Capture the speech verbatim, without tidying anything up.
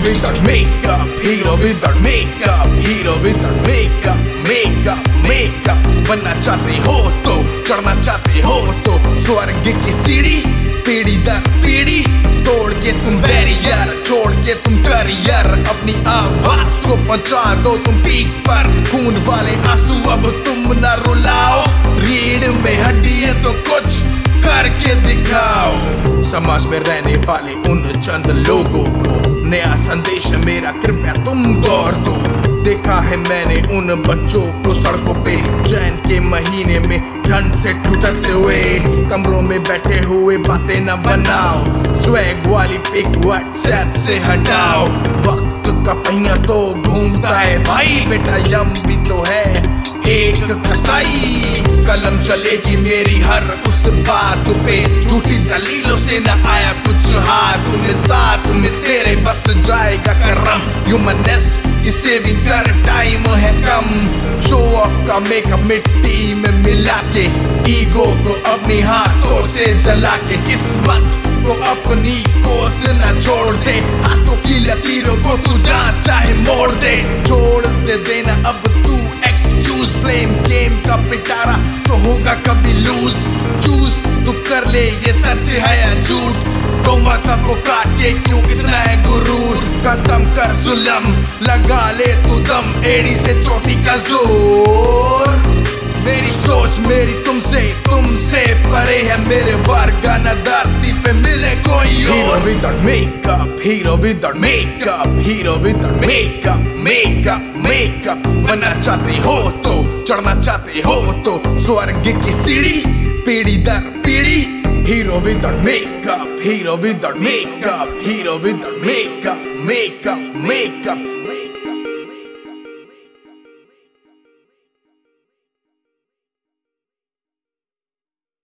without makeup, hero without makeup, hero without makeup, makeup, makeup. बनना चाहते हो तो चढ़ना चाहते हो तो स्वर्ग की सीढ़ी, पीढ़ी दर पीढ़ी तोड़ के तुम बैरियर, छोड़ के तुम करियर, अपनी आवाज को पहुंचा दो तुम पीक पर। खून वाले आंसू अब तुम न रुलाओ, रीढ़ में हड्डी है तो कुछ करके दिखाओ। समाज में रहने वाले उन चंद लोगों को नया संदेश मेरा कृपया तुम गौर दो। देखा है मैंने उन बच्चों को सड़कों पे चैन के महीने में ठंड से ठुठरते हुए, कमरों में बैठे हुए बातें न बनाओ, स्वैग वाली पिक व्हाट्सएप से हटाओ। वक्त का पहिया तो घूमता है भाई, बेटा यम भी तो है एक कसाई। कलम चलेगी मेरी हर उस बात पे, झूठी दलीलों से न आया कुछ हाथ में, साथ में तेरे बस जाएगा करम। ह्यूमननेस की सेविंग कर टाइम है कम, शो ऑफ का मेकअप मिट्टी में मिला के, ईगो को अपनी हाथों से जला के, किस्मत को अपनी कोस न छोड़ दे, हाथों की लकीरों को तू जहाँ चाहे मोड़ दे। छोड़ दे देना अब तू एक्सक्यूज, फ्लेम गेम का पिटारा तो होगा कभी लूज। चूज तू कर ले ये सच है या झूठ, तो माथा को काट के क्यों इतना है गुरूर। खत्म कर जुल्म, लगा ले तू दम, एड़ी से चोटी का जोर। मेरी सोच मेरी तुमसे तुमसे परे है, मेरे वर्ग न धरती पे मिले कोई और। Hero without makeup, hero without makeup, hero without makeup, makeup, makeup. बनना चाहते हो तो चढ़ना चाहते हो तो स्वर्ग की सीढ़ी, पीढ़ी दर पीढ़ी। Hero without makeup, hero without makeup, hero without makeup, makeup, makeup, makeup.